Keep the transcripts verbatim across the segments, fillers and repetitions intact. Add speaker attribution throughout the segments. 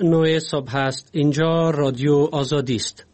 Speaker 1: نه صبح است. اینجا رادیو آزادی است.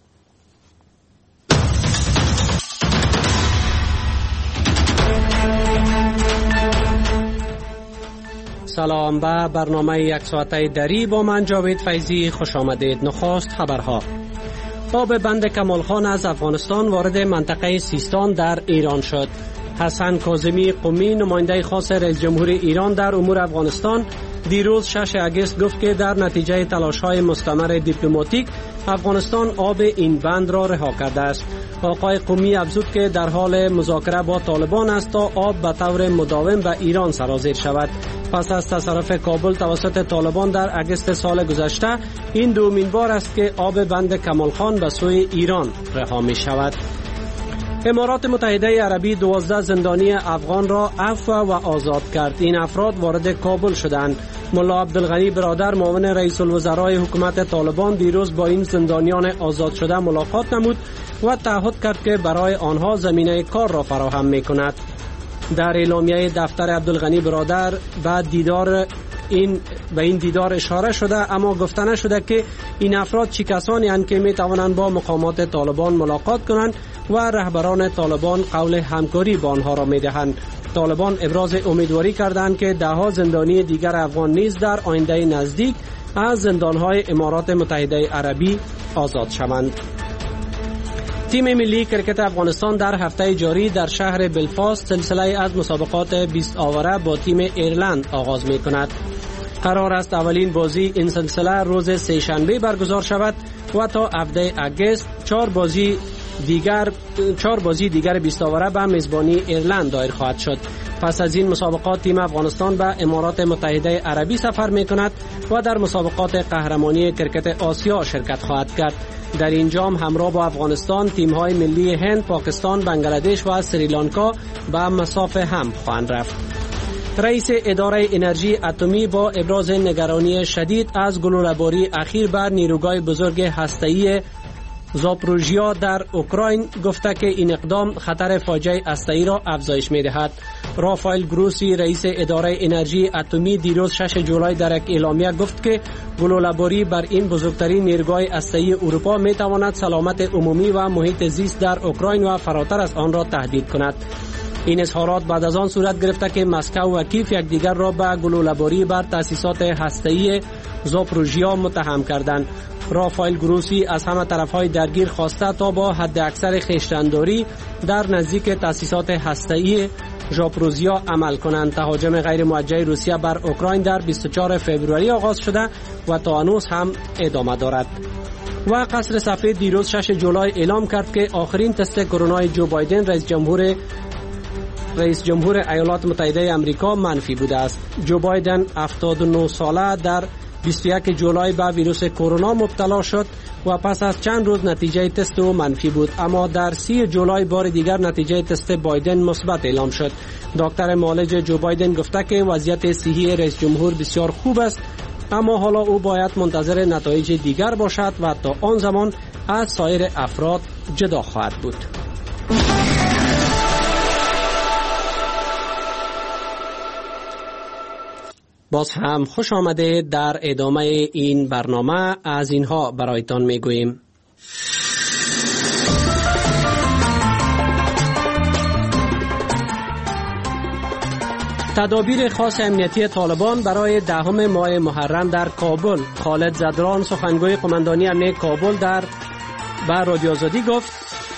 Speaker 1: سلام به برنامه یک ساعته دری با من جاوید فیضی خوش آمدید. نخست خبرها. آب بند کمال خان از افغانستان وارد منطقه سیستان در ایران شد. حسن کاظمی قمی نماینده خاص رئیس جمهور ایران در امور افغانستان دیروز شش اگست گفت که در نتیجه تلاش‌های مستمر دیپلماتیک افغانستان آب این بند را رها کرده است. آقای قمی افزود که در حال مذاکره با طالبان است تا آب به طور مداوم به ایران سرازیر شود. پس از تصرف کابل توسط طالبان در اگست سال گذشته این دومین بار است که آب بند کمال خان به سوی ایران رها می شود. امارات متحده عربی دوازده زندانی افغان را عفو و آزاد کرد. این افراد وارد کابل شدند. ملا عبدالغنی برادر معاون رئیس الوزرای حکومت طالبان دیروز با این زندانیان آزاد شده ملاقات نمود و تعهد کرد که برای آنها زمینه کار را فراهم می‌کند. در اعلامیه دفتر عبدالغنی برادر بعد دیدار این به این دیدار اشاره شده، اما گفته نشده که این افراد چه کسانی اند که می توانند با مقامات طالبان ملاقات کنند و رهبران طالبان قول همکاری با آنها را می دهند. طالبان ابراز امیدواری کردند که ده ها زندانی دیگر افغان نیز در آینده نزدیک از زندانهای امارات متحده عربی آزاد شوند. تیم ملی کرکت افغانستان در هفته جاری در شهر بلفاست سلسله از مسابقات بیست آوره با تیم ایرلند آغاز می کند. قرار است اولین بازی این سلسله روز سه‌شنبه برگزار شود و تا هفده اگست چهار بازی دیگر چهار بازی دیگر بیست آوره به میزبانی ایرلند دایر خواهد شد. پس از این مسابقات تیم افغانستان به امارات متحده عربی سفر می کند و در مسابقات قهرمانی کرکت آسیا شرکت خواهد کرد. در این جام همراه با افغانستان تیم‌های ملی هند، پاکستان، بنگلادش و سریلانکا به مسافه هم خواهند رفت. رئیس اداره انرژی اتمی با ابراز نگرانی شدید از گلوله‌باری اخیر بر نیروگاه بزرگ هسته‌ای زاپروژیا در اوکراین گفته که این اقدام خطر فاجعه هسته‌ای را افزایش می‌دهد. رافائل گروسی رئیس اداره انرژی اتمی دیروز شش جولای در یک اعلامیه گفت که گلوله‌باری بر این بزرگترین نیروگاه هسته‌ای اروپا می‌تواند سلامت عمومی و محیط زیست در اوکراین و فراتر از آن را تهدید کند. این اظهارات بعد از آن صورت گرفته که مسکو و کیف یکدیگر را به گلوله‌باری بر تأسیسات هسته‌ای زاپروژیا متهم کردند. رافائل گروسی از همه طرف‌های درگیر خواسته تا با حد اکثر خویشتن‌داری در نزدیک تأسیسات هسته‌ای زاپروژیا عمل کنند. تهاجم غیر موجه روسیه بر اوکراین در بیست و چهارم فوریه آغاز شده و تا هنوز هم ادامه دارد. و قصر سفید دیروز شش جولای اعلام کرد که آخرین تست کرونا جو بایدن رئیس جمهور رئیس جمهور ایالات متحده آمریکا منفی بوده است. جو بایدن هفتاد و نه ساله در بیست و یکم جولای به ویروس کرونا مبتلا شد و پس از چند روز نتیجه تست او منفی بود، اما در سی جولای بار دیگر نتیجه تست بایدن مثبت اعلام شد. دکتر معالج جو بایدن گفته که وضعیت صحی رئیس جمهور بسیار خوب است، اما حالا او باید منتظر نتایج دیگر باشد و تا آن زمان از سایر افراد جدا خواهد بود. باز هم خوش آمده. در ادامه این برنامه از اینها برایتان میگوییم. تدابیر خاص امنیتی طالبان برای دهم ماه محرم در کابل. خالد زدران سخنگوی قماندانی امنیت کابل در به رادیو آزادی گفت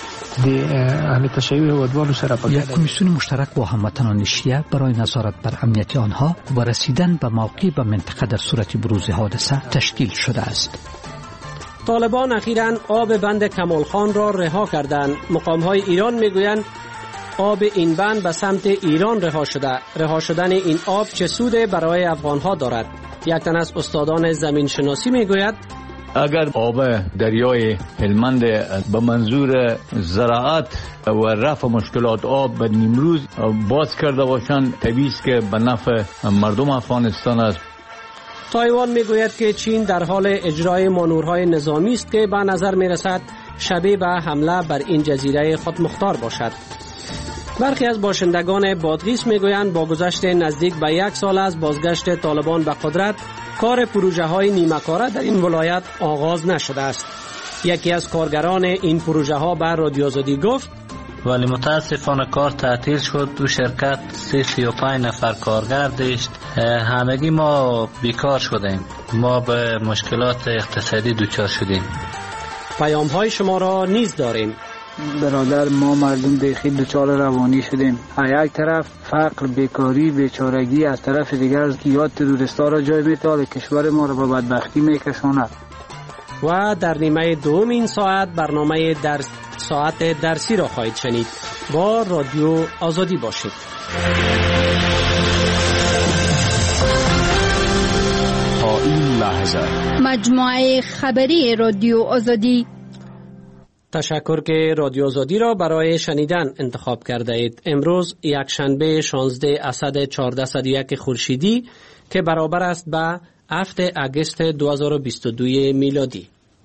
Speaker 2: یک کمیسیون مشترک با هموطنان شیعه برای نظارت بر امنیت آنها و رسیدن به موقع به منطقه در صورت بروز حادثه تشکیل شده است.
Speaker 1: طالبان اخیراً آب بند کمال خان را رها کردند. مقام‌های ایران میگویند آب این بند به سمت ایران رها شده. رها شدن این آب چه سود برای افغان‌ها دارد؟ یک تن از استادان زمین شناسی میگوید
Speaker 3: اگر آب دریای هلمند به منظور زراعت و رفع مشکلات آب به نیمروز باز کرده باشند، طبیعی است که به نفع مردم افغانستان است.
Speaker 1: تایوان میگوید که چین در حال اجرای مانورهای نظامی است که به نظر میرسد شبیه به حمله بر این جزیره خودمختار باشد. برخی از باشندگان بادغیس میگویند با گذشت نزدیک به یک سال از بازگشت طالبان به قدرت کار پروژه های نیمه‌کاره در این ولایت آغاز نشده است. یکی از کارگران این پروژه ها به رادیو آزادی گفت
Speaker 4: ولی متاسفانه کار تعطیل شد. دو شرکت سی و پنج نفر کارگر داشت. همگی ما بیکار شدیم. ما به مشکلات اقتصادی دچار شدیم.
Speaker 1: پیام های شما را نیز داریم.
Speaker 5: برادر، ما مردم دیخی دچار روانی شدیم. از یک طرف فقر، بیکاری، بیچارگی، از طرف دیگر یاد تروریستا را جای می‌دهد، کشور ما را به بدبختی می‌کشاند.
Speaker 1: و در نیمه دوم این ساعت برنامه در ساعت درسی را خواهید شنید. با رادیو آزادی باشید.
Speaker 6: تا این لحظه
Speaker 7: مجموعه خبری رادیو آزادی.
Speaker 1: تشکر که رادیو آزادی را برای شنیدن انتخاب کرده اید. امروز یک شنبه شانزده اسد چهارصد و یک خورشیدی که برابر است به هفتم اگست دو هزار و بیست و دو میلادی.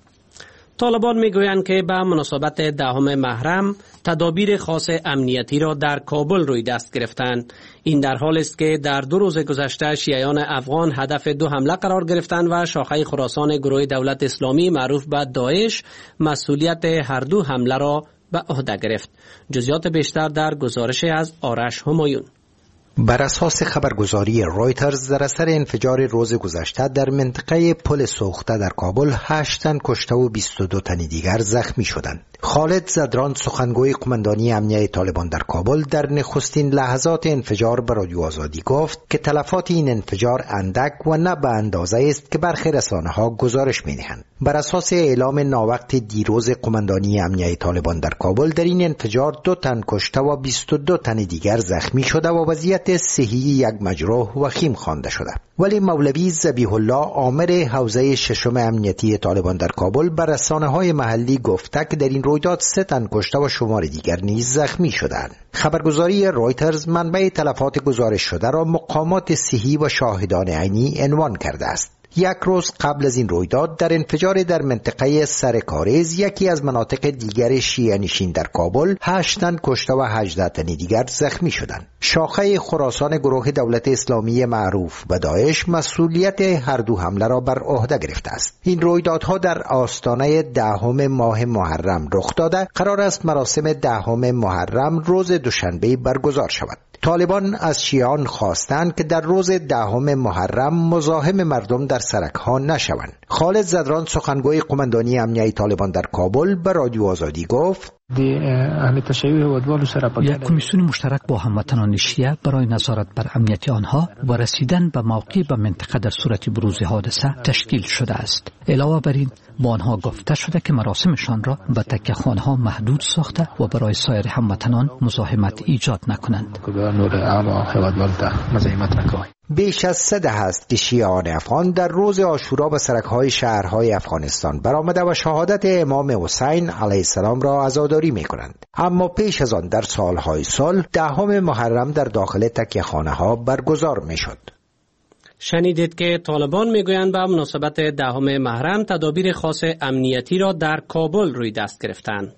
Speaker 1: طالبان میگویند که به مناسبت دهم محرم تدابیر خاص امنیتی را در کابل روی دست گرفتند. این در حال است که در دو روز گذشته شیعیان افغان هدف دو حمله قرار گرفتند و شاخه خراسان گروه دولت اسلامی معروف به داعش مسئولیت هر دو حمله را به عهده گرفت. جزئیات بیشتر در گزارش از آرش همایون.
Speaker 8: بر اساس خبرگزاری رویترز در اثر انفجار روز گذشته در منطقه پل سوخته در کابل هشت تن کشته و بیست و دو تن دیگر زخمی شدند. خالد زدران سخنگوی قماندانی امنیه طالبان در کابل در نخستین لحظات انفجار به رادیو آزادی گفت که تلفات این انفجار اندک و نه به اندازه است که برخی رسانه‌ها گزارش می‌دهند. بر اساس اعلام ناوقت دیروز قماندانی امنیه طالبان در کابل در این انفجار دو تن کشته و بیست و دو تن دیگر زخمی شده و وضعیت صحی یک مجروح وخیم خوانده شده. ولی مولوی ذبیح الله آمر حوزه ششم امنیتی طالبان در کابل بر رسانه‌های محلی گفته که در این رویداد سه تن کشته و شمار دیگر نیز زخمی شدند. خبرگزاری رویترز منبع تلفات گزارش شده را مقامات صحی و شاهدان عینی عنوان کرده است. یک روز قبل از این رویداد در انفجار در منطقه سرکارز یکی از مناطق دیگر شیعه نشین در کابل هشت تن کشته و هجده تن دیگر زخمی شدند. شاخه خراسان گروه دولت اسلامی معروف به داعش مسئولیت هر دو حمله را بر عهده گرفته است. این رویدادها در آستانه دهم ماه محرم رخ داده. قرار است مراسم دهم محرم روز دوشنبه برگزار شود. طالبان از شیعیان خواستند که در روز دهم محرم مزاحم مردم در سرک‌ها نشوند. خالد زدران سخنگوی قماندانی امنیه طالبان در کابل به رادیو آزادی گفت
Speaker 2: یک کمیسیون مشترک با هموطنان شیعه برای نظارت بر امنیت آنها و رسیدن به موقع به منطقه در صورت بروز حادثه تشکیل شده است. علاوه بر این با آنها گفته شده که مراسمشان را به تکیه‌خانه‌ها محدود ساخته و برای سایر هموطنان مزاحمت ایجاد نکنند.
Speaker 8: بیش از سه دهه است که شیعیان افغان در روز عاشورا به سرک‌های شهرهای افغانستان برآمده و شهادت امام حسین علیه السلام را عزاداری می‌کنند. اما پیش از آن در سالهای سال دهم محرم در داخل تکیه‌خانه‌ها برگزار می‌شد.
Speaker 1: شنیدید که طالبان میگویند به مناسبت دهم محرم تدابیر خاص امنیتی را در کابل روی دست گرفتند.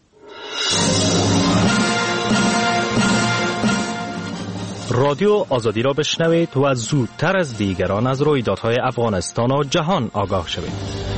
Speaker 6: رادیو آزادی را بشنوید و زودتر از دیگران از رویدادهای افغانستان و جهان آگاه شوید.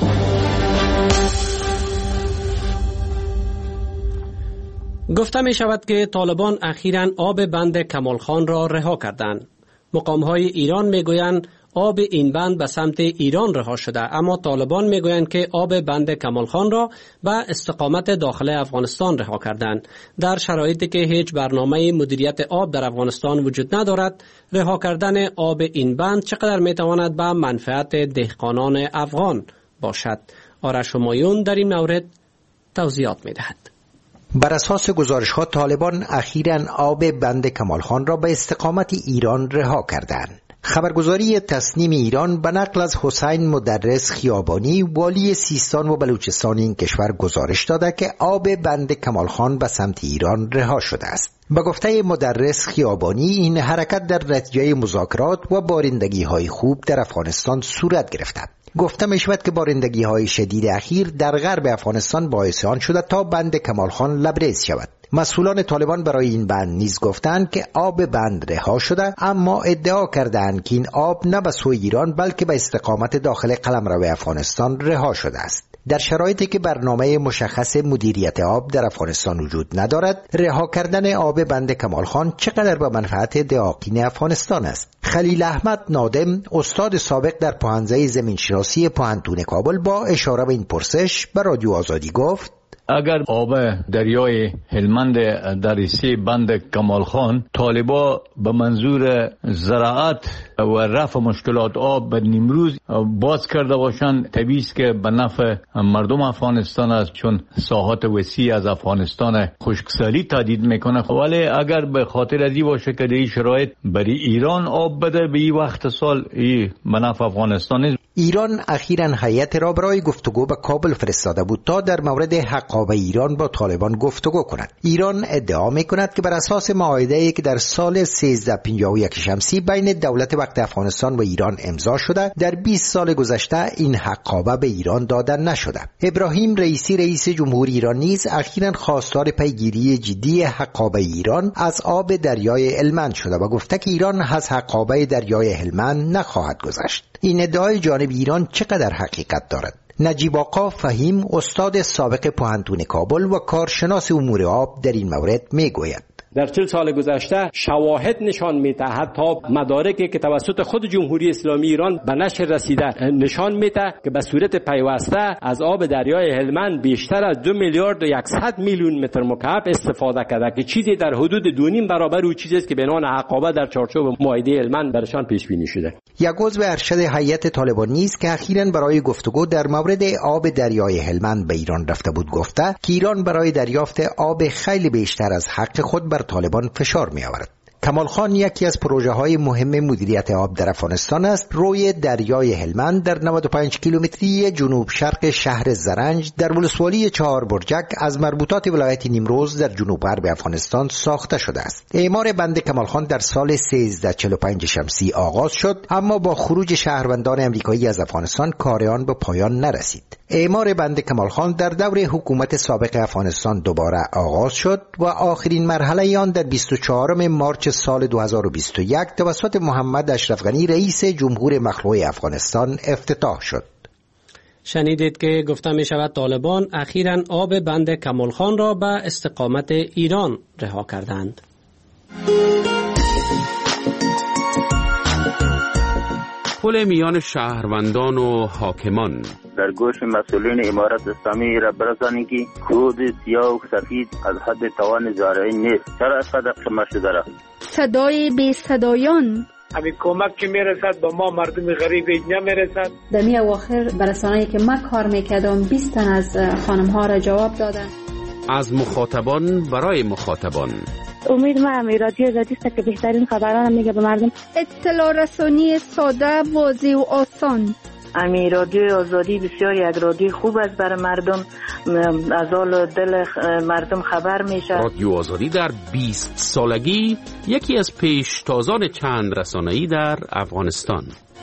Speaker 1: گفته می شود که طالبان اخیراً آب بند کمال خان را رها کردند. مقام‌های ایران میگویند آب این بند به سمت ایران رها شده، اما طالبان میگویند که آب بند کمال خان را به استقامت داخل افغانستان رها کردند. در شرایطی که هیچ برنامه مدیریت آب در افغانستان وجود ندارد، رها کردن آب این بند چقدر میتواند به منفعت دهقانان افغان باشد؟ آرش همایون در این مورد توضیحات میدهد.
Speaker 8: بر اساس گزارش‌ها طالبان اخیراً آب بند کمال خان را به استقامت ایران رها کردند. خبرگزاری تسنیم ایران به نقل از حسین مدرس خیابانی والی سیستان و بلوچستان این کشور گزارش داده که آب بند کمال خان به سمت ایران رها شده است. به گفته مدرس خیابانی این حرکت در نتیجه مذاکرات و بارندگی‌های خوب در افغانستان صورت گرفته. گفته می شود که بارندگی‌های شدید اخیر در غرب افغانستان باعث آن شده تا بند کمال خان لبریز شود. مسئولان طالبان برای این بند نیز گفتند که آب بند رها شده، اما ادعا کردند که این آب نه به سوی ایران بلکه به استقامت داخل قلمرو افغانستان رها شده است. در شرایطی که برنامه مشخص مدیریت آب در افغانستان وجود ندارد، رها کردن آب بند کمال خان چقدر به منفعت دهاقین افغانستان است؟ خلیل احمد نادم، استاد سابق در پوهنځی زمینشناسی پوهنتون کابل، با اشاره به این پرسش به رادیو آزادی گفت:
Speaker 3: اگر آب دریای هلمند در ریسه بند کمال خان طالبا به منظور زراعت و رفع مشکلات آب به نیمروز باز کرده باشند، طبیعی است که به نفع مردم افغانستان است، چون ساحات وسیع از افغانستان خشکسالی تهدید میکنه. ولی اگر به خاطر ازی باشه که در این شرایط برای ایران آب بده به این وقت سال، این به نفع افغانستان است.
Speaker 8: ایران اخیراً هیئت را برای گفتگو به کابل فرستاده بود تا در مورد حق آب ایران با طالبان گفتگو کند. ایران ادعا میکند که بر اساس معاهده‌ای که در سال سیزده پنجاه و یک شمسی بین دولت وقت افغانستان و ایران امضا شده، در بیست سال گذشته این حق آب به ایران داده نشده. ابراهیم رئیسی رئیس جمهوری ایران نیز اخیراً خواستار پیگیری جدی حق آب ایران از آب دریای هلمند شده و گفته که ایران از حق آب دریای هلمند نخواهد گذشت. این ادعای جانب ایران چقدر حقیقت دارد؟ نجیب آقا فهیم، استاد سابق پوهنتون کابل و کارشناس امور آب، در این مورد میگوید:
Speaker 9: در چهل سال گذشته شواهد نشان میده، حتی مدارکی که توسط خود جمهوری اسلامی ایران به نشر رسیده نشان میده که به صورت پیوسته از آب دریای هلمند بیشتر از دو میلیارد و یکصد میلیون متر مکعب استفاده کرده، که چیزی در حدود دو نیم برابر او چیزی است که به عنوان حقابه در چارچوب معاهده هلمند برشان پیش بینی شده.
Speaker 8: یک عضو ارشد هیئت طالبان نیز که اخیراً برای گفتگو در مورد آب دریای هلمند به ایران رفته بود، گفته که ایران برای دریافت آب خیلی بیشتر از حق خود بر طالبان فشار می آورد. کمال خان یکی از پروژه های مهم مدیریت آب در افغانستان است. روی دریای هلمند در نود و پنج کیلومتری جنوب شرق شهر زرنج در ولسوالی چهار برجک از مربوطات ولایت نیمروز در جنوب غرب افغانستان ساخته شده است. اعمار بند کمال خان در سال سیزده چهل و پنج شمسی آغاز شد، اما با خروج شهروندان امریکایی از افغانستان کار آن به پایان نرسید. اعمار بند کمال خان در دور حکومت سابق افغانستان دوباره آغاز شد و آخرین مرحله آن در بیست و چهارم مارچ سال دو هزار و بیست و یک توسط محمد اشرف غنی رئیس جمهور مخلوع افغانستان افتتاح شد.
Speaker 1: شنیدید که گفته می شود طالبان اخیراً آب بند کمال خان را به استقامت ایران رها کردند.
Speaker 10: پل میان شهروندان و حاکمان.
Speaker 11: در گوش مسئولین امارت اسلامی را برسانی که کود سیاه و سفید از حد توان زارعی نیست. چرا از قدر قمه شده را؟
Speaker 7: صدای بی صدایان.
Speaker 12: همین کمک که میرسد با ما مردم غریب نمیرسد.
Speaker 13: در می اواخر برسانه‌ای که من کار میکردم بیست تن از خانم ها را جواب دادن.
Speaker 10: از مخاطبان برای مخاطبان.
Speaker 14: امید ما امی رادیو آزادی است که بهترین خبران میگه به مردم.
Speaker 7: اطلاع رسانی ساده، واضح و آسان.
Speaker 14: امی رادیو آزادی بسیار یک رادیو خوب است برای مردم، از حال دل مردم خبر میشه.
Speaker 10: رادیو آزادی در بیست سالگی یکی از پیشتازان چند رسانه‌ای در افغانستان.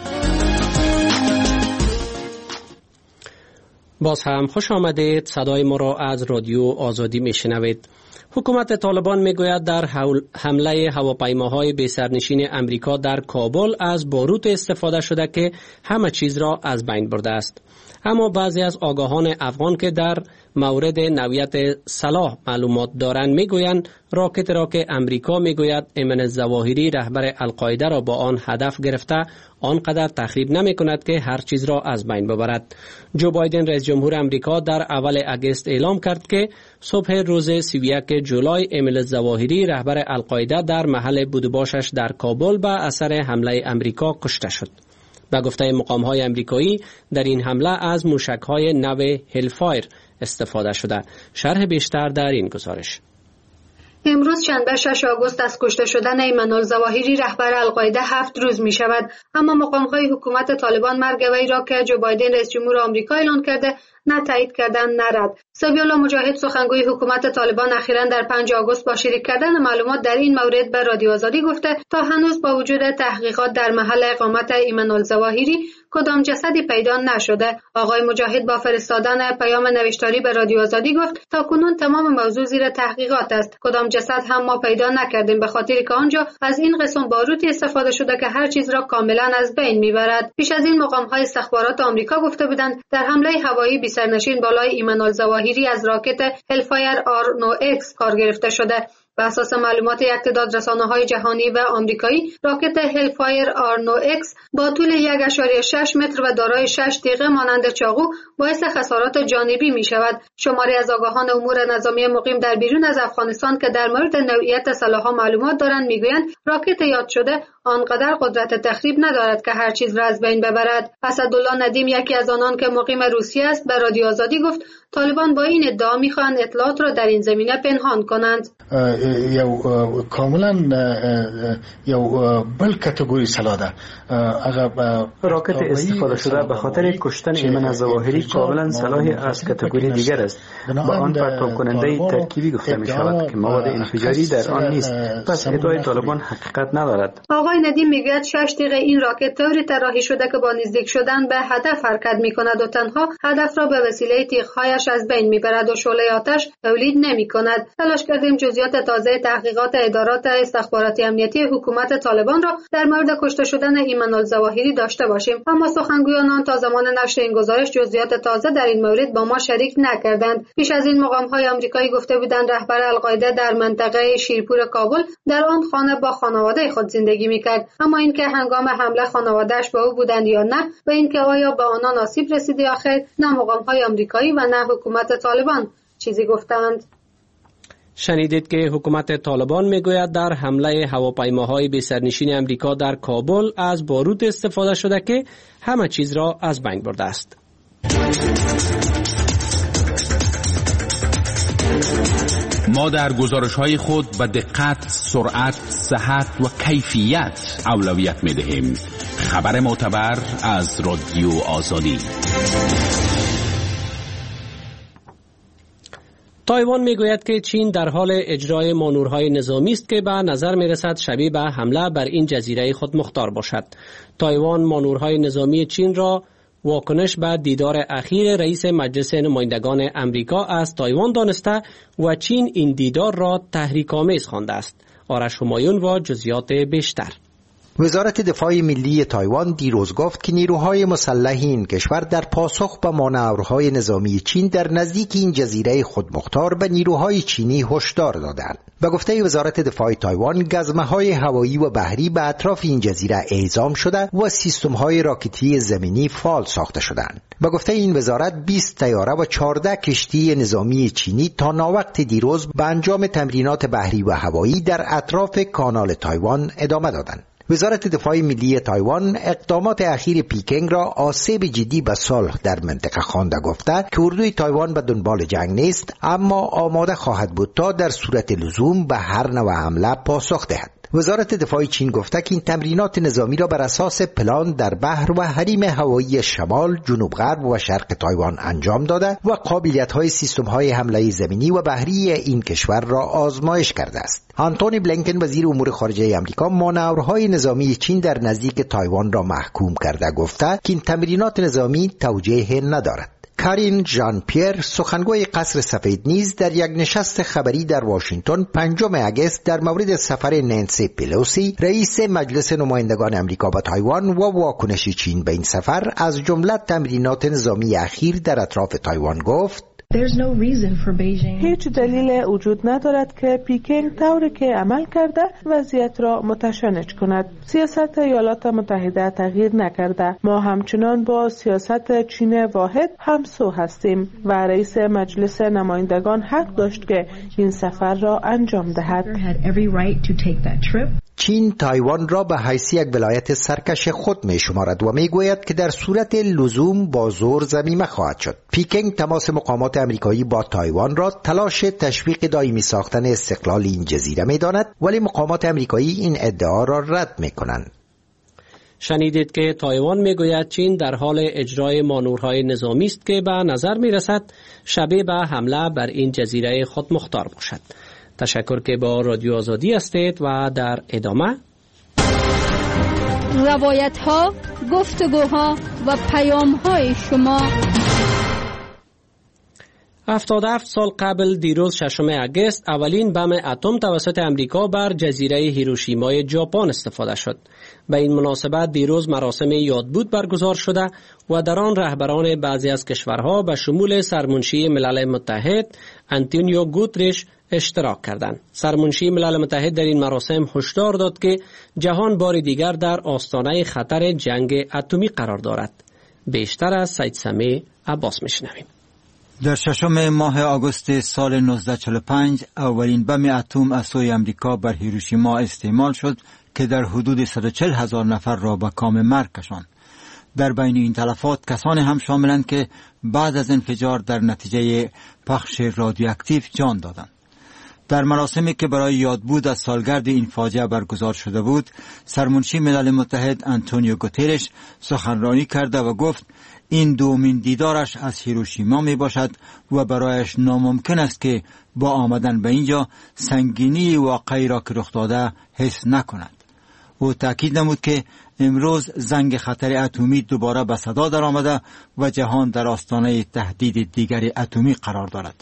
Speaker 1: باز هم خوش آمدید. صدای ما را از رادیو آزادی میشنوید. حکومت طالبان میگوید در حمله هواپیماهای بی سرنشین امریکا در کابل از باروت استفاده شده که همه چیز را از بین برده است. اما بعضی از آگاهان افغان که در مورد نوعیت سلاح معلومات دارند میگویند راکت را که امریکا میگوید ایمن الظواهری رهبر القاعده را با آن هدف گرفته آنقدر تخریب نمی کند که هر چیز را از بین ببرد. جو بایدن رئیس جمهور امریکا در اول اگست اعلام کرد که صبح روز سی و یک جولای ایمن الظواهری رهبر القاعده در محل بودباشش در کابل به اثر حمله امریکا کشته شد. به گفته مقام‌های امریکایی در این حمله از موشک‌های نو هلفایر استفاده شده. شرح بیشتر در این گزارش.
Speaker 15: امروز شنبه شش آگوست از کشته شدن ایمن الظواهری رهبر القاعده هفت روز می شود، اما مقام‌های حکومت طالبان مرگ وی را که جو بایدن رئیس جمهور آمریکا اعلان کرده نه تایید کردن نه رد. سبیح الله مجاهد سخنگوی حکومت طالبان اخیراً در پنجم آگوست با شریک کردن معلومات در این مورد به رادیو آزادی گفته تا هنوز با وجود تحقیقات در محل اقامت ایمن الظواهری کدام جسدی پیدا نشده. آقای مجاهد با فرستادن پیام نوشتاری به رادیو آزادی گفت تاکنون تمام موضوع زیر تحقیقات است. کدام جسد هم ما پیدا نکردیم، به خاطر که آنجا از این قسم باروتی استفاده شده که هر چیز را کاملا از بین میبرد. پیش از این مقام‌های استخبارات آمریکا گفته بودند در حمله هوایی بی سرنشین بالای ایمن الظواهری از راکت هلفایر آر نه ایکس کار گرفته شده. بر اساس معلومات یک تعداد رسانه‌های جهانی و آمریکایی، راکت هلفایر آر نه ایکس با طول یک ممیز شش متر و دارای شش تیغه مانند چاقو باعث خسارات جانبی می شود. شماری از آگاهان امور نظامی مقیم در بیرون از افغانستان که در مورد نوعیت سلاح‌ها معلومات دارند میگویند راکت یاد شده آنقدر قدرت تخریب ندارد که هر چیز را از بین ببرد. اسدالله ندیم، یکی از آنان که مقیم روسیه است، به رادیو آزادی گفت طالبان با این ادعا می‌خواهند اطلاعات را در این زمینه پنهان کنند.
Speaker 16: یو کاملا یو بل کاتگوری سلاح ده.
Speaker 17: راکت استفاده شده به خاطر کشتن ایمن الظواهری کاملا سلاحی از کاتگوری دیگر است. با آن پرتاب کننده ترکیبی گفته می شود که مواد انفجاری در آن نیست. پس ادعای طالبان حقیقت ندارد.
Speaker 15: آقای ندیم میگوید شش تیغه این راکت طوری طراحی شده که با نزدیک شدن به هدف حرکت می کند و تنها هدف را به وسیله تیغ‌هایش از بین میبرد و شعله آتش تولید نمی کند. تلاش کردیم جزئیات تازه تحقیقات ادارات استخباراتی امنیتی حکومت طالبان را در مورد کشته شدن ایمن الظواهری داشته باشیم، اما سخنگویان تا زمان نشر این گزارش جزئیات تازه در این مورد با ما شریک نکردند. پیش از این مقام‌های آمریکایی گفته بودند رهبر القاعده در منطقه شیرپور کابل در آن خانه با خانواده خود زندگی میکرد، اما اینکه هنگام حمله خانواده‌اش با او بودند یا نه و اینکه آیا به آنان آسیب رسیده یا خیر، نه مقام‌های آمریکایی و نه حکومت طالبان چیزی گفتند.
Speaker 1: شنیدید که حکومت طالبان میگوید در حمله هواپیماهای بی سرنشین امریکا در کابل از باروت استفاده شده که همه چیز را از بین برده است.
Speaker 10: ما در گزارش‌های خود به دقت، سرعت، صحت و کیفیت اولویت می‌دهیم. خبر معتبر از رادیو آزادی.
Speaker 1: تایوان میگوید که چین در حال اجرای مانورهای نظامی است که به نظر میرسد شبیه به حمله بر این جزیره خود مختار باشد. تایوان مانورهای نظامی چین را واکنش به دیدار اخیر رئیس مجلس نمایندگان امریکا از تایوان دانسته و چین این دیدار را تحریک‌آمیز خوانده است. آرش همایون و جزئیات بیشتر.
Speaker 8: وزارت دفاع ملی تایوان دیروز گفت که نیروهای مسلح این کشور در پاسخ به مانورهای نظامی چین در نزدیک این جزیره خودمختار به نیروهای چینی هشدار دادند. به گفته وزارت دفاع تایوان، گزمه‌های هوایی و بحری به اطراف این جزیره اعزام شده و سیستم‌های راکتی زمینی فعال ساخته شدند. به گفته این وزارت، بیست طیاره و چهارده کشتی نظامی چینی تا ناوقت دیروز به انجام تمرینات بحری و هوایی در اطراف کانال تایوان ادامه دادند. وزارت دفاع ملی تایوان اقدامات اخیر پیکنگ را آسیب جدی به صلح در منطقه خوانده گفته که اردوی تایوان به دنبال جنگ نیست، اما آماده خواهد بود تا در صورت لزوم به هر نوع حمله پاسخ دهد. وزارت دفاع چین گفته که این تمرینات نظامی را بر اساس پلان در بحر و حریم هوایی شمال، جنوب غرب و شرق تایوان انجام داده و قابلیت‌های سیستم‌های حمله زمینی و بحری این کشور را آزمایش کرده است. آنتونی بلینکن وزیر امور خارجه آمریکا مانورهای نظامی چین در نزدیک تایوان را محکوم کرده گفته که این تمرینات نظامی توجیه ندارد. کارین ژان پیر، سخنگوی قصر سفید، نیز در یک نشست خبری در واشنگتن پنجم اگست در مورد سفر نانسی پلوسی رئیس مجلس نمایندگان امریکا به تایوان و واکنش چین به این سفر از جمله تمرینات نظامی اخیر در اطراف تایوان گفت:
Speaker 18: هیچ دلیل وجود ندارد که پیکنگ طوری که عمل کرده وضعیت را متشنج کند. سیاست ایالات متحده تغییر نکرده. ما همچنان با سیاست چین واحد همسو هستیم و رئیس مجلس نمایندگان حق داشت که این سفر را انجام دهد.
Speaker 8: چین تایوان را به حیث یک ولایت سرکش خود می شمارد و می گوید که در صورت لزوم با زور ضمیمه خواهد شد. پیکنگ تماس مقامات امریکایی با تایوان را تلاش تشویق دائمی ساختن استقلال این جزیره می داند، ولی مقامات امریکایی این ادعا را رد می کنند.
Speaker 1: شنیدید که تایوان می گوید چین در حال اجرای مانورهای نظامی است که به نظر می رسد شبیه به حمله بر این جزیره خود مختار باشد. تشکر که با رادیو آزادی هستید و در ادامه
Speaker 7: روایت ها گفتگوها و پیام‌های شما.
Speaker 1: هفتاد و هفت سال قبل دیروز ششم اگست اولین بم اتم توسط امریکا بر جزیره هیروشیمای ژاپن استفاده شد. به این مناسبت دیروز مراسم یادبود برگزار شده و در آن رهبران بعضی از کشورها به شمول سرمنشی ملل متحد آنتونیو گوترش اشتراک کردند. سرمنشی ملل متحد در این مراسم هشدار داد که جهان بار دیگر در آستانه خطر جنگ اتمی قرار دارد. بیشتر از سید سمی عباس میشنویم.
Speaker 19: در ششم ماه آگوست سال نوزده و چهل و پنج اولین بم اتم از سوی امریکا بر هیروشیما استعمال شد که در حدود صد و چهل هزار نفر را به کام مرگ کشاند. در بین این تلفات کسانی هم شاملند که بعد از انفجار در نتیجه پخش رادیواکتیو جان دادند. در مراسمی که برای یادبود از سالگرد این فاجعه برگزار شده بود، سرمنشی ملل متحد آنتونیو گوترش سخنرانی کرده و گفت این دومین دیدارش از هیروشیما می باشد و برایش ناممکن است که با آمدن به اینجا سنگینی واقعی را که رخ داده حس نکند. او تاکید نمود که امروز زنگ خطر اتمی دوباره به صدا در آمده و جهان در آستانه تهدید دیگری اتمی قرار دارد.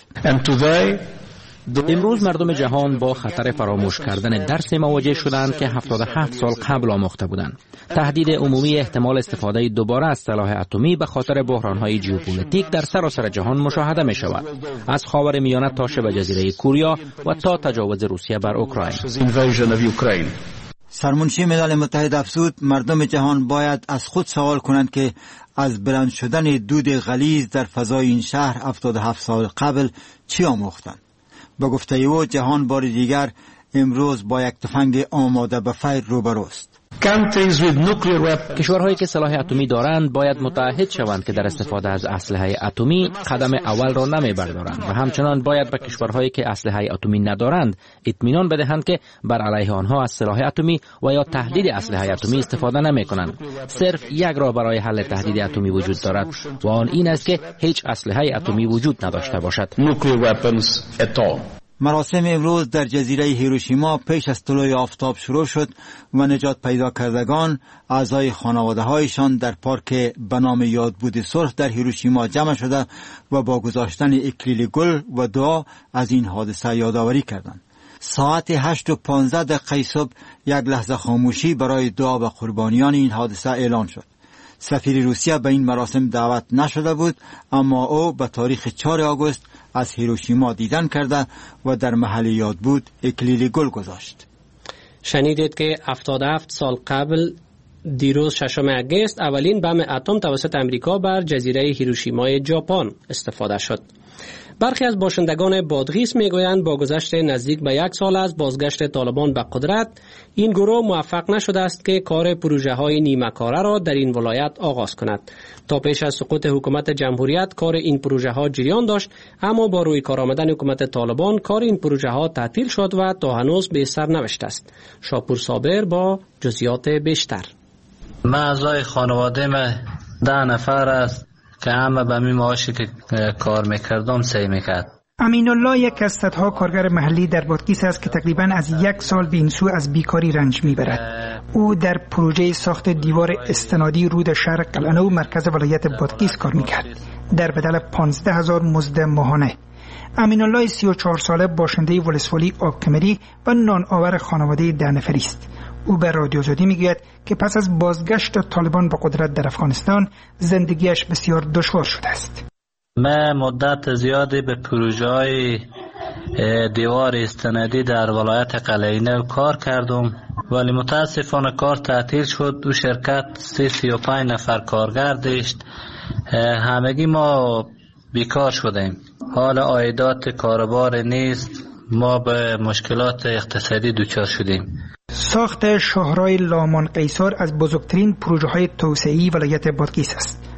Speaker 20: امروز مردم جهان با خطر فراموش کردن درس مواجه شدند که هفتاد و هفت سال قبل آموخته بودند. تهدید عمومی احتمال استفاده دوباره از سلاح اتمی به خاطر بحران‌های ژئوپلیتیک در سراسر جهان مشاهده می شود، از خاورمیانه تا شبه جزیره کوریا و تا تجاوز روسیه بر اوکراین.
Speaker 19: سرمنشی ملل متحد افزود مردم جهان باید از خود سوال کنند که از بلند شدن دود غلیظ در فضای این شهر هفتاد و هفت سال قبل چی آموختند. با گفته او جهان بار دیگر امروز با یک تفنگ آماده به فیر روبروست.
Speaker 20: کشورهایی که سلاح اتمی دارند باید متعهد شوند که در استفاده از اسلحه اتمی قدم اول را نمی بردارند و همچنان باید به کشورهایی که اسلحه اتمی ندارند اطمینان بدهند که بر علیه آنها از سلاح اتمی و یا تهدید اسلحه اتمی استفاده نمی کنند. صرف یک راه برای حل تهدید اتمی وجود دارد و آن این است که هیچ اسلحه اتمی وجود نداشته باشد.
Speaker 19: مراسم امروز در جزیره هیروشیما پیش از طلوع آفتاب شروع شد و نجات پیدا کردگان اعضای خانواده هایشان در پارک به نام یادبود صلح در هیروشیما جمع شده و با گذاشتن اکلیل گل و دعا از این حادثه یادآوری کردند. ساعت هشت و پانزده دقیقه صبح یک لحظه خاموشی برای دعا و قربانیان این حادثه اعلان شد. سفیر روسیه به این مراسم دعوت نشده بود، اما او به تاریخ چهار آگوست از هیروشیما دیدن کرده و در محل یادبود اکلیل گل گذاشت.
Speaker 1: شنیدید که هفتاد و هفت سال قبل دیروز ششم اگست اولین بم اتم توسط امریکا بر جزیره هیروشیمای ژاپن استفاده شد. برخی از باشندگان بادغیس میگویند با گذشت نزدیک به یک سال از بازگشت طالبان به قدرت، این گروه موفق نشده است که کار پروژه های نیمه کاره را در این ولایت آغاز کند. تا پیش از سقوط حکومت جمهوریت کار این پروژه ها جریان داشت، اما با روی کار آمدن حکومت طالبان کار این پروژه ها تعطیل شد و تا هنوز به سر نوشته است. شاپور صابر با جزئیات بیشتر.
Speaker 4: من اعضای خانواده من ده نفر است که همه به می معاشی که کار میکردم سعی میکرد.
Speaker 21: امین الله یک از صدها کارگر محلی در بادغیس است که تقریبا از یک سال به این سو از بیکاری رنج میبرد. او در پروژه ساخت دیوار استنادی رود شهر قلعه‌نو مرکز ولایت بادغیس کار میکرد در بدل پانزده هزار مزد ماهانه. امین الله سی و چهار ساله باشنده ولسوالی آبکمری و نان آور خانواده ده نفری است. او به رادیو آزادی میگوید که پس از بازگشت طالبان به قدرت در افغانستان زندگیش بسیار دشوار شده است.
Speaker 4: من مدت زیادی به پروژه های دیوار استنادی در ولایت قلعه‌نو کار کردم، ولی متاسفانه کار تعطیل شد. دو شرکت سی سی و پنج نفر کارگر داشت. همگی ما بیکار شدیم. حال عایدات کاربار نیست. ما به مشکلات اقتصادی دچار شدیم.
Speaker 21: ساخت شاهراه لامان قیصر از بزرگترین پروژه های توسعه‌ای ولایت بادغیس است.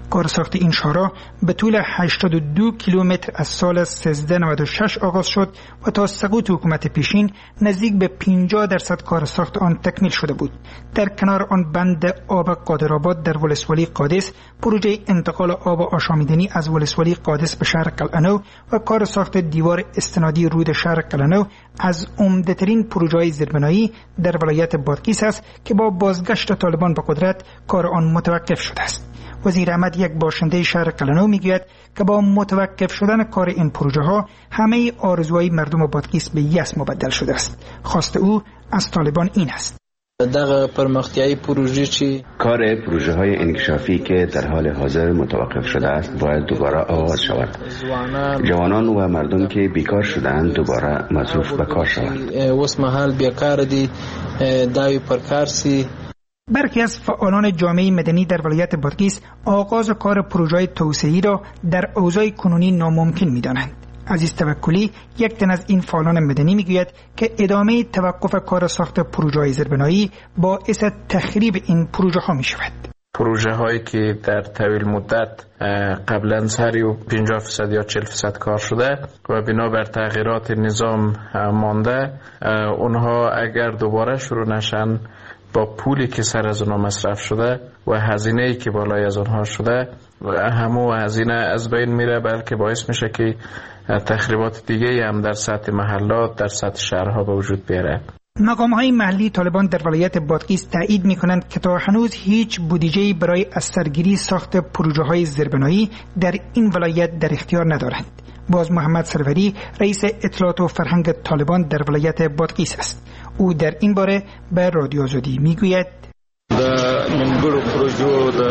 Speaker 21: کارساخت این شورا به طول هشتاد و دو کیلومتر از سال سیزده نود و شش آغاز شد و تا سقوط حکومت پیشین نزدیک به پنجاه درصد کارساخت آن تکمیل شده بود. در کنار آن بند آب قادرآباد در ولسوالی قادس، پروژه انتقال آب آشامیدنی از ولسوالی قادس به شهر قلعه‌نو و کارساخت دیوار استنادی رود شهر قلعه‌نو از عمده‌ترین پروژه‌های زیربنایی در ولایت بادغیس است که با بازگشت طالبان به قدرت کار آن متوقف شده است. وزیر احمد، یک باشنده شهر قلعه‌نو، میگوید که با متوقف شدن کار این پروژه ها همه آرزوهای مردم بادغیس به یأس مبدل شده است. خواست او از طالبان این است:
Speaker 5: دغه پرمختیایی پروژه چی
Speaker 22: کار پروژه های انکشافی که در حال حاضر متوقف شده است باید دوباره آغاز شود. جوانان و مردم که بیکار شدند دوباره مصروف به کار شوند.
Speaker 5: اوس محل بیکار دي داوی پرکار سی.
Speaker 21: برخی از فعالان جامعه مدنی در ولایت بادغیس آغاز کار پروژه توسعه‌ای را در اوضاع کنونی ناممکن می‌دانند. عزیز توکلی، یک تن از این فعالان مدنی، میگوید که ادامه توقف کار ساخت پروژه‌های زیربنایی باعث تخریب این پروژه ها می شود.
Speaker 5: پروژه هایی که در طویل مدت قبلا سری و پنجاه درصد یا چهل درصد کار شده و بنابر تغییرات نظام مانده، اونها اگر دوباره شروع نشن با پولی که سر از اونها مصرف شده و هزینه‌ای که بالای از اونها شده، همو هزینه از بین میره، بلکه باعث میشه که تخریبات دیگه هم در سطح محلات، در سطح شهرها به وجود بیاره.
Speaker 21: مقام‌های محلی طالبان در ولایت بادغیس تایید می‌کنند که تا هنوز هیچ بودجه‌ای برای از سرگیری ساخت پروژه‌های زیربنایی در این ولایت در اختیار ندارند. باز محمد سروری، رئیس اطلاعات و فرهنگ طالبان در ولایت بادغیس است. او در این باره به رادیو آزادی میگوید:
Speaker 23: د نیمګړو پروژو د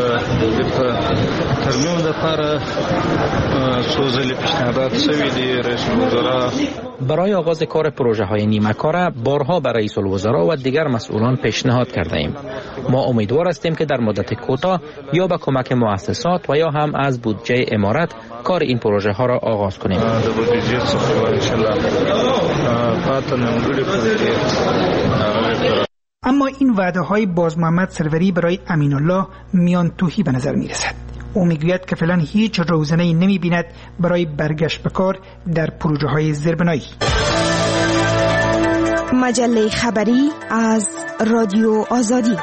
Speaker 23: ترمیم لپاره څو ځلې پیشنهادات شوي دي. رئیس الوزرا
Speaker 20: برای آغاز کار پروژه های نیمه کاره بارها به رئیس الوزرا و دیگر مسئولان پیشنهاد کرده ایم. ما امیدوار هستیم که در مدت کوتاه یا به کمک مؤسسات و یا هم از بودجه امارت کار این پروژه ها را آغاز کنیم.
Speaker 21: اما این وعده های باز محمد سروری برای امین الله میان توهی به نظر می رسد. او میگوید که فعلا هیچ روزنه‌ای نمی بیند برای برگشت به کار در پروژه های زیربنایی.
Speaker 24: مجله خبری از رادیو آزادی.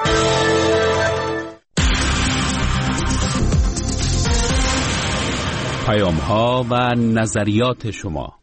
Speaker 10: پیام ها و نظریات شما.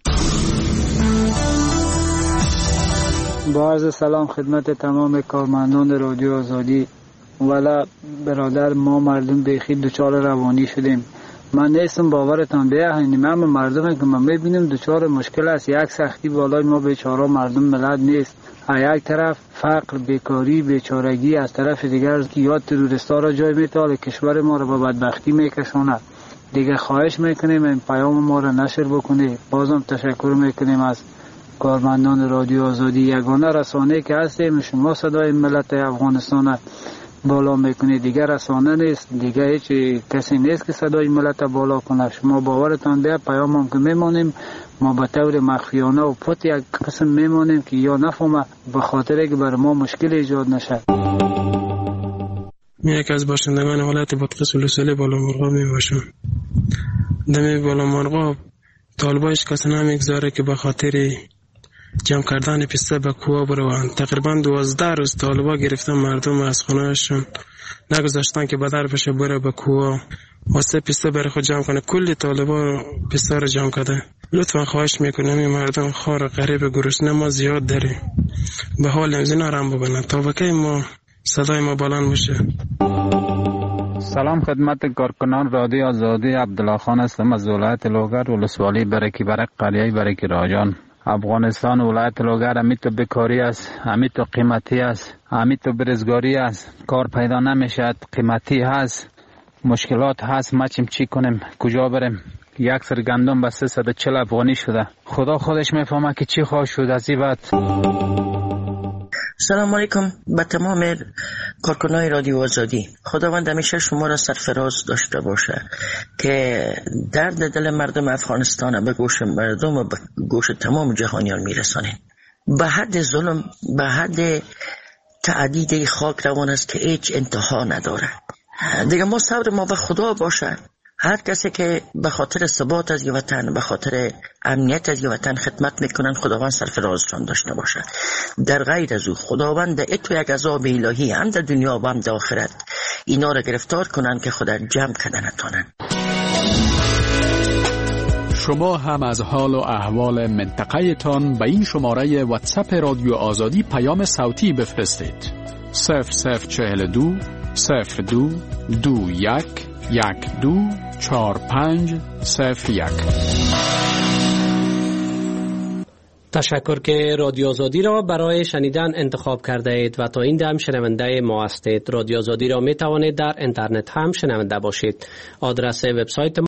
Speaker 25: با عرض سلام خدمت تمام کارمندان رادیو آزادی. ولی برادر، ما مردم بیخی دچار روانی شدیم. من نیستم باورتان بیه هنیم، همه مردم که من میبینیم دچار مشکل است. یک سختی بالای ما بیچاره مردم ملت نیست. یک طرف فقر، بیکاری، بیچارگی، از طرف دیگر که یا تروریستا را جای میتاله، کشور ما را به بدبختی میکشونه. دیگه خواهش میکنیم این پیام ما را نشر بکنه. بازم تشکر میکنیم از کارمندان رادیو آزادی. یگانه رسانه که هستیم شما صدای ملت افغانستان بالا میکنه، دیگه رسانه نیست، دیگه هیچ کسی نیست که صدای ملت بالا کنه. شما باورتان بیه پیام هم که میمانیم ما به طور مخفیانه و پت یک قسم میمانیم که یا نفهمه، به خاطر که بر ما مشکل ایجاد نشه.
Speaker 26: یک از باشندگان ولایت بادغیس ولسوالی بالامرغاب میباشم. دمی بالامرغاب طالبایش کسی نمیگذاره که به خاطر جمع کردن پسته به کوه بروند. تقریبا دوازده روز طالبا گرفتن مردم از خونهشون، نگذاشتن که بدر بشه بره به کوه واسه پسته بره خود جمع کنه. کلی طالبا پسته رو جمع کرده. لطفا خواهش میکنم این مردم خار غریب گرسنه ما زیاد داریم، به حال امزینا رم ببنن تا وکی ما صدای ما بلند بشه.
Speaker 27: سلام خدمت کارکنان رادیو آزادی. عبدالله خان هستم از ولایت لوگر ولسوالی برکی برک قریه برکی راجان. افغانستان ولایت لوگر همیت تو بیکاری است، همیت تو قیمتی است، همیت تو برزگاری است، کار پیدا نمیشد، قیمتی هست، مشکلات هست. ما چیم چی کنیم، کجا بریم؟ یک سر گندم به سیصد و چهل افغانی شده. خدا خودش میفهمه که چی خواهد شد از این بعد.
Speaker 28: سلام علیکم به تمام کارکنان رادیو آزادی. خداوند همیشه شما را سرفراز داشته باشه که درد دل مردم افغانستان به گوش مردم و به گوش تمام جهانیان میرسانید. به حد ظلم، به حد تعدید خاک روان است که هیچ انتها نداره. دیگه ما صبر ما به خدا باشه. هر کسی که به خاطر ثبات از وطن، به خاطر امنیت از وطن خدمت میکنن، خداوند سرفرازشان داشته باشه. در غیر از او خداوند اتو یک عذاب الهی هم در دنیا و هم در آخرت اینا را گرفتار کنن که خدا جمع کردن نتونن.
Speaker 10: شما هم از حال و احوال منطقه تان به این شماره واتساپ رادیو آزادی پیام صوتی بفرستید. صفر صفر چهل دو صفر دو دو یک یک دو چهار پنج صفر یک.
Speaker 1: تشکر که رادیو آزادی را برای شنیدن انتخاب کرده اید و تا این دم شنونده ما هستید. رادیو آزادی را می توانید در اینترنت هم شنونده باشید. آدرس وبسایت